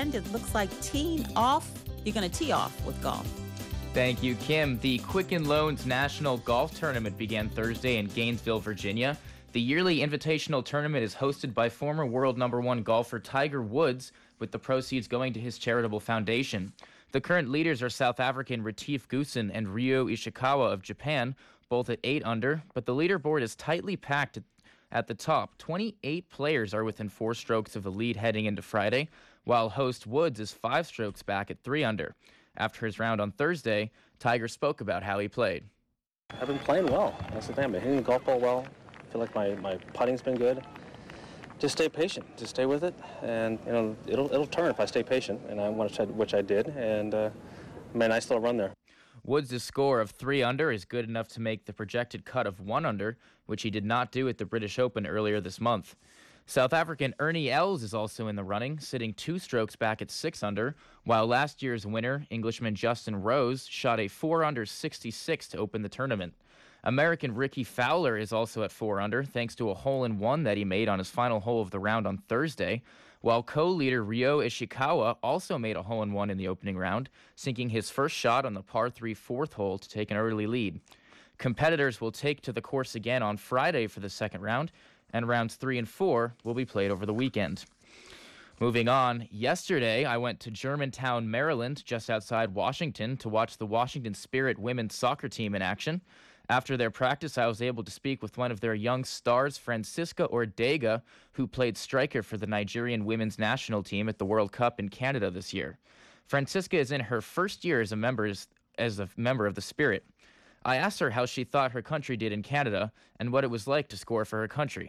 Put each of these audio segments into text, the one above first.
weekend. It looks like teeing off. You're going to tee off with golf. Thank you, Kim. The Quicken Loans National Golf Tournament began Thursday in Gainesville, Virginia. The yearly invitational tournament is hosted by former world #1 golfer Tiger Woods, with the proceeds going to his charitable foundation. The current leaders are South African Retief Goosen and Ryo Ishikawa of Japan, both at 8 under, but the leaderboard is tightly packed at the top. 28 players are within 4 strokes of the lead heading into Friday, while host Woods is 5 strokes back at 3 under. After his round on Thursday, Tiger spoke about how he played. I've been playing well. That's the thing. I've been hitting the golf ball well. I feel like my putting's been good. Just stay patient. Just stay with it, and it'll turn if I stay patient. And I want to try, which I did, and made a nice little run there. Woods' score of 3 under is good enough to make the projected cut of 1 under, which he did not do at the British Open earlier this month. South African Ernie Els is also in the running, sitting 2 strokes back at 6 under, while last year's winner, Englishman Justin Rose, shot a 4 under 66 to open the tournament. American Ricky Fowler is also at 4 under, thanks to a hole-in-one that he made on his final hole of the round on Thursday, while co-leader Ryo Ishikawa also made a hole-in-one in the opening round, sinking his first shot on the par 3 4th hole to take an early lead. Competitors will take to the course again on Friday for the second round, and rounds 3 and 4 will be played over the weekend. Moving on, yesterday I went to Germantown, Maryland, just outside Washington, to watch the Washington Spirit women's soccer team in action. After their practice, I was able to speak with one of their young stars, Francisca Ordega, who played striker for the Nigerian women's national team at the World Cup in Canada this year. Francisca is in her first year as a member of the Spirit. I asked her how she thought her country did in Canada and what it was like to score for her country.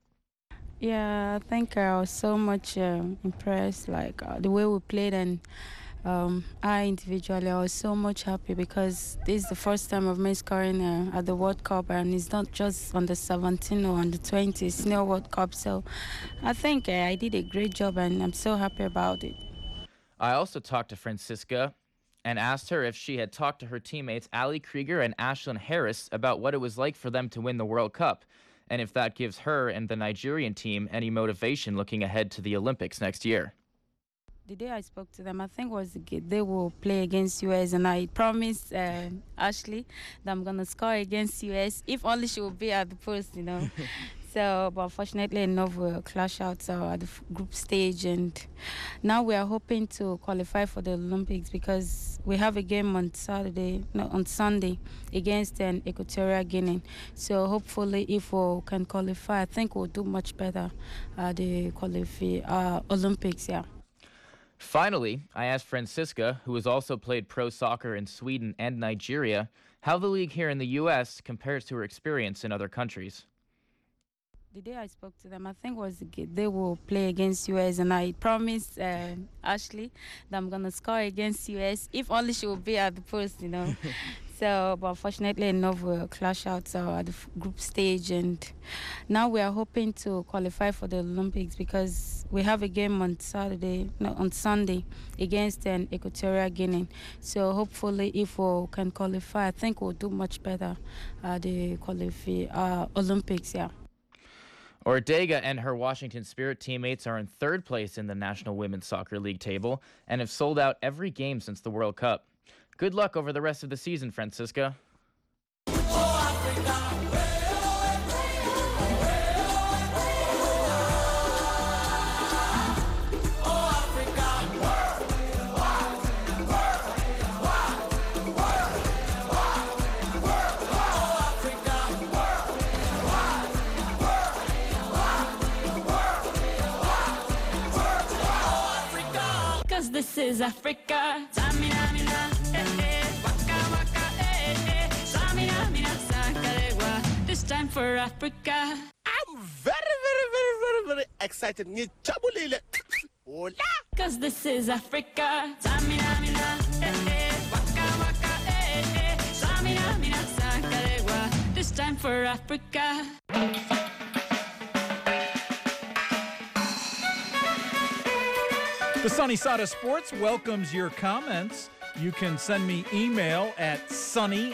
Yeah, I think I was so much impressed, the way we played, and I individually, I was so much happy because this is the first time of me scoring at the World Cup, and it's not just on the 17 or on the 20, it's still World Cup. So I think I did a great job, and I'm so happy about it. I also talked to Francisca and asked her if she had talked to her teammates Ali Krieger and Ashlyn Harris about what it was like for them to win the World Cup, and if that gives her and the Nigerian team any motivation looking ahead to the Olympics next year. The day I spoke to them, I think they will play against US, and I promised Ashley that I'm going to score against US, if only she will be at the post, So, but unfortunately enough, we'll clash out at the group stage, and now we are hoping to qualify for the Olympics because we have a game on Sunday against Equatorial Guinea. So hopefully, if we can qualify, I think we'll do much better at the Olympics, yeah. Finally, I asked Francisca, who has also played pro soccer in Sweden and Nigeria, how the league here in the U.S. compares to her experience in other countries. The day I spoke to them, I think they will play against US, and I promised Ashley that I'm going to score against US, if only she will be at the post, So, but unfortunately enough, we'll clash out at the group stage, and now we are hoping to qualify for the Olympics because we have a game on Sunday against Equatorial Guinea. So hopefully, if we can qualify, I think we'll do much better at the Olympics, yeah. Ordega and her Washington Spirit teammates are in 3rd place in the National Women's Soccer League table and have sold out every game since the World Cup. Good luck over the rest of the season, Francisca. This is Africa. Samina, mina, waka, waka, Samina, mina, sakarewa. This time for Africa. I'm very excited. Hola. Cause this is Africa. Samina, mina, waka, waka, Samina, mina, sakarewa. This time for Africa. The Sunny Side of Sports welcomes your comments. You can send me email at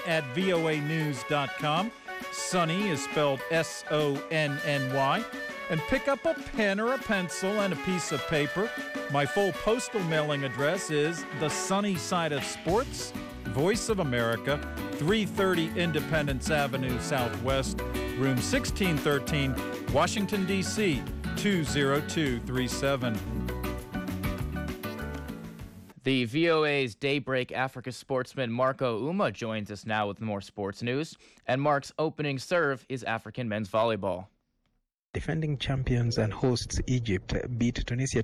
sunny@voanews.com. Sunny is spelled Sonny. and pick up a pen or a pencil and a piece of paper. My full postal mailing address is The Sunny Side of Sports, Voice of America, 330 Independence Avenue Southwest, room 1613, Washington, D.C., 20237. The VOA's Daybreak Africa sportsman Marco Uma joins us now with more sports news. And Mark's opening serve is African men's volleyball. Defending champions and hosts Egypt beat Tunisia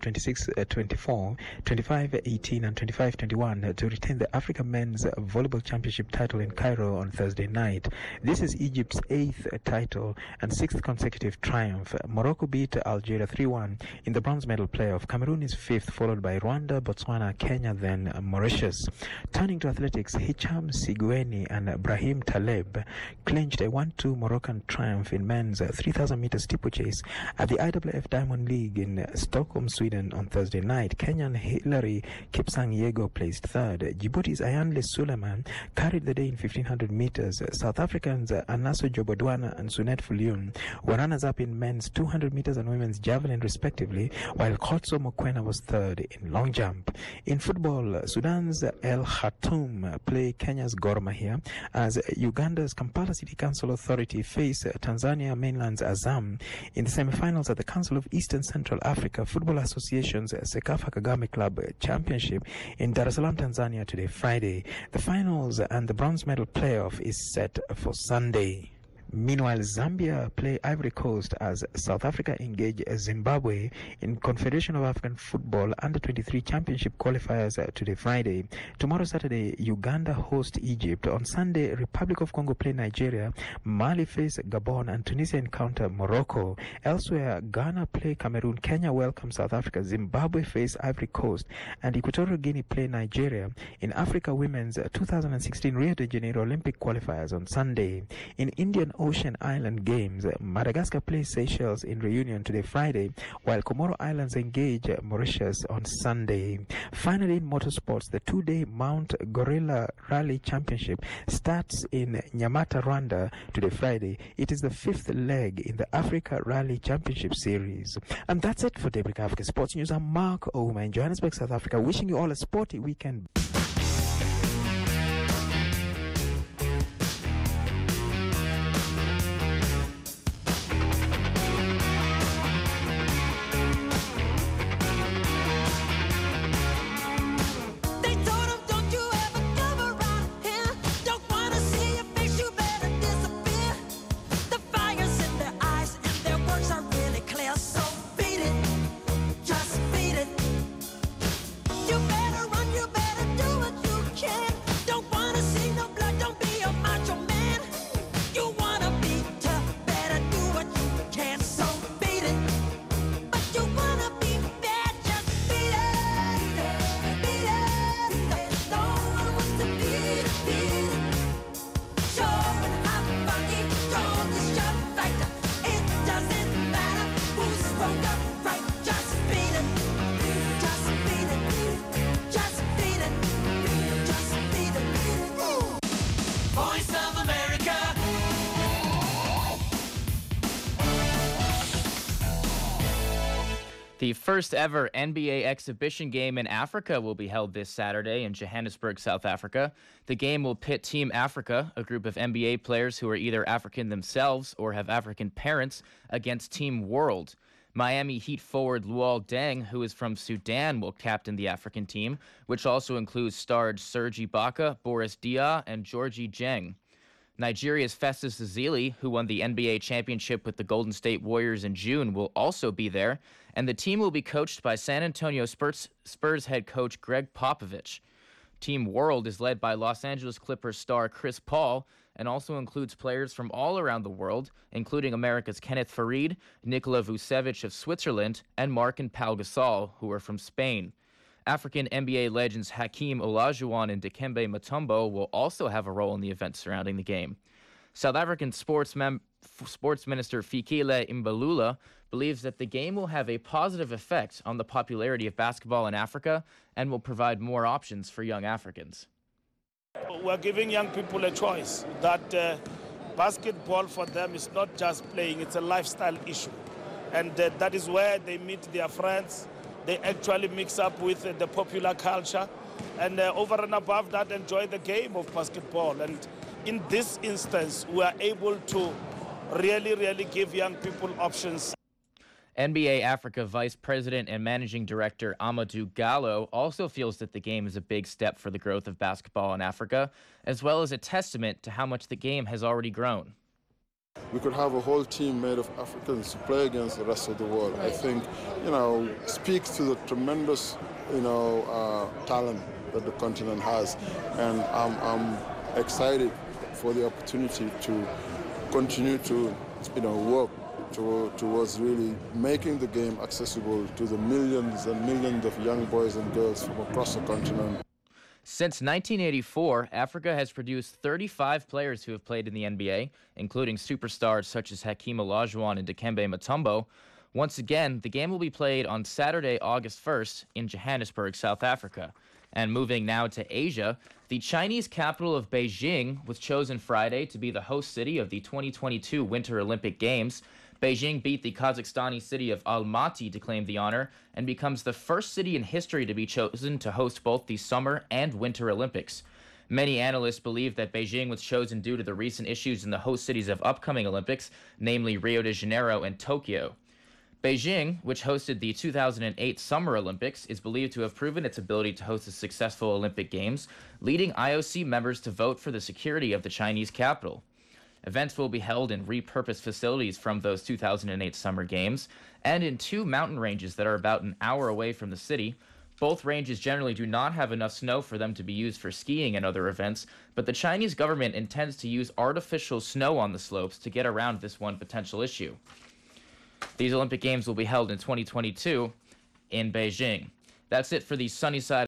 26-24, 25-18 and 25-21 to retain the Africa Men's Volleyball Championship title in Cairo on Thursday night. This is Egypt's 8th title and 6th consecutive triumph. Morocco beat Algeria 3-1 in the bronze medal playoff. Cameroon is 5th, followed by Rwanda, Botswana, Kenya, then Mauritius. Turning to athletics, Hicham Sigueni and Brahim Taleb clinched a 1-2 Moroccan triumph in men's 3,000 meter steeplechase at the IAAF Diamond League in Stockholm, Sweden on Thursday night. Kenyan Hilary Kipsang-Yego placed 3rd. Djibouti's Ayanle Suleiman carried the day in 1,500 meters. South Africans Anaso Jobodwana and Sunet Fuliun were runners-up in men's 200 meters and women's javelin respectively, while Khotso Mokoena was 3rd in long jump. In football, Sudan's El Khartoum play Kenya's Gor Mahia as Uganda's Kampala City Council Authority face Tanzania mainland's Azam in the semi-finals at the Council of Eastern Central Africa Football Association's Sekafa Kagame Club Championship in Dar es Salaam, Tanzania today, Friday. The finals and the bronze medal playoff is set for Sunday. Meanwhile, Zambia play Ivory Coast as South Africa engage Zimbabwe in Confederation of African Football Under-23 Championship qualifiers today, Friday. Tomorrow, Saturday, Uganda host Egypt. On Sunday, Republic of Congo play Nigeria, Mali face Gabon, and Tunisia encounter Morocco. Elsewhere, Ghana play Cameroon, Kenya welcome South Africa, Zimbabwe face Ivory Coast, and Equatorial Guinea play Nigeria in Africa Women's 2016 Rio de Janeiro Olympic qualifiers on Sunday. In Indian Ocean Island Games, Madagascar plays Seychelles in reunion today, Friday, while Comoro Islands engage Mauritius on Sunday. Finally, in motorsports, the 2-day Mount Gorilla Rally Championship starts in Nyamata, Rwanda today, Friday. It is the 5th leg in the Africa Rally Championship Series. And that's it for Daybreak Africa Sports News. I'm Mark Ouma in Johannesburg, South Africa, wishing you all a sporty weekend. The first ever NBA exhibition game in Africa will be held this Saturday in Johannesburg, South Africa. The game will pit Team Africa, a group of NBA players who are either African themselves or have African parents, against Team World. Miami Heat forward Luol Deng, who is from Sudan, will captain the African team, which also includes stars Serge Ibaka, Boris Dia, and Georgie Jeng. Nigeria's Festus Ezeli, who won the NBA championship with the Golden State Warriors in June, will also be there, and the team will be coached by San Antonio Spurs head coach Greg Popovich. Team World is led by Los Angeles Clippers star Chris Paul and also includes players from all around the world, including America's Kenneth Faried, Nikola Vucevic of Switzerland, and Marc and Pau Gasol, who are from Spain. African NBA legends Hakeem Olajuwon and Dikembe Mutombo will also have a role in the event surrounding the game. South African Sports Minister Fikile Mbalula believes that the game will have a positive effect on the popularity of basketball in Africa and will provide more options for young Africans. We're giving young people a choice that basketball for them is not just playing, it's a lifestyle issue. And that is where they meet their friends. They actually mix up with the popular culture. And over and above that, enjoy the game of basketball. And in this instance, we are able to really give young people options. NBA Africa Vice President and Managing Director Amadou Gallo also feels that the game is a big step for the growth of basketball in Africa, as well as a testament to how much the game has already grown. We could have a whole team made of Africans to play against the rest of the world. I think, speaks to the tremendous, talent that the continent has. And I'm excited for the opportunity to continue to, work towards really making the game accessible to the millions and millions of young boys and girls from across the continent. Since 1984, Africa has produced 35 players who have played in the NBA, including superstars such as Hakeem Olajuwon and Dikembe Mutombo. Once again, the game will be played on Saturday, August 1st in Johannesburg, South Africa. And moving now to Asia, the Chinese capital of Beijing was chosen Friday to be the host city of the 2022 Winter Olympic Games. Beijing beat the Kazakhstani city of Almaty to claim the honor and becomes the first city in history to be chosen to host both the Summer and Winter Olympics. Many analysts believe that Beijing was chosen due to the recent issues in the host cities of upcoming Olympics, namely Rio de Janeiro and Tokyo. Beijing, which hosted the 2008 Summer Olympics, is believed to have proven its ability to host a successful Olympic Games, leading IOC members to vote for the security of the Chinese capital. Events will be held in repurposed facilities from those 2008 Summer Games and in two mountain ranges that are about an hour away from the city. Both ranges generally do not have enough snow for them to be used for skiing and other events, but the Chinese government intends to use artificial snow on the slopes to get around this one potential issue. These Olympic Games will be held in 2022 in Beijing. That's it for the Sunny Side